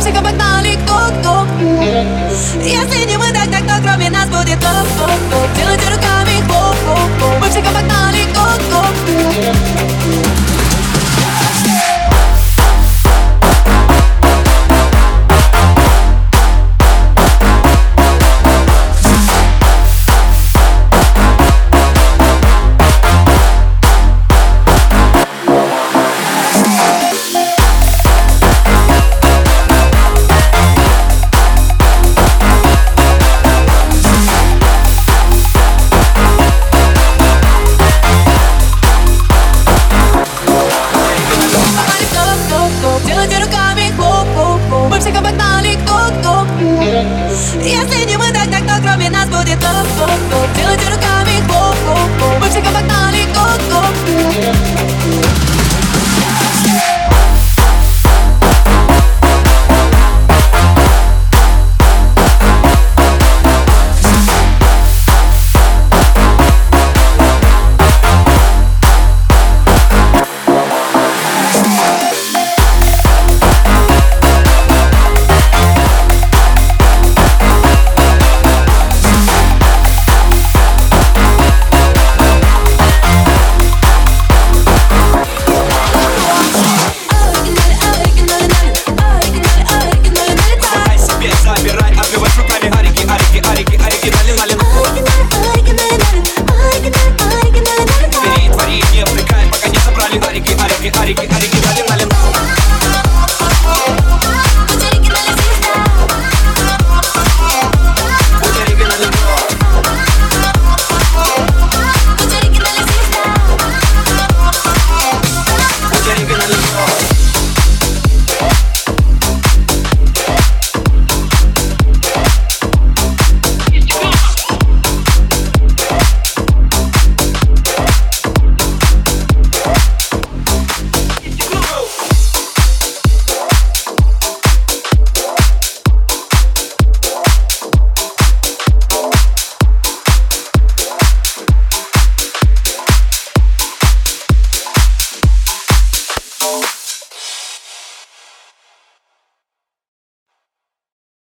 всех обогнали, кто? Если не мы, так кто кроме нас будет? Делайте руками хлоп. Мы всех обогнали, кто? Делайте руками хлоп. Мы всех обогнали, кто? Если не мы, так кто кроме нас будет? Делайте руками хлоп. Мы всех обогнали, кто? Original.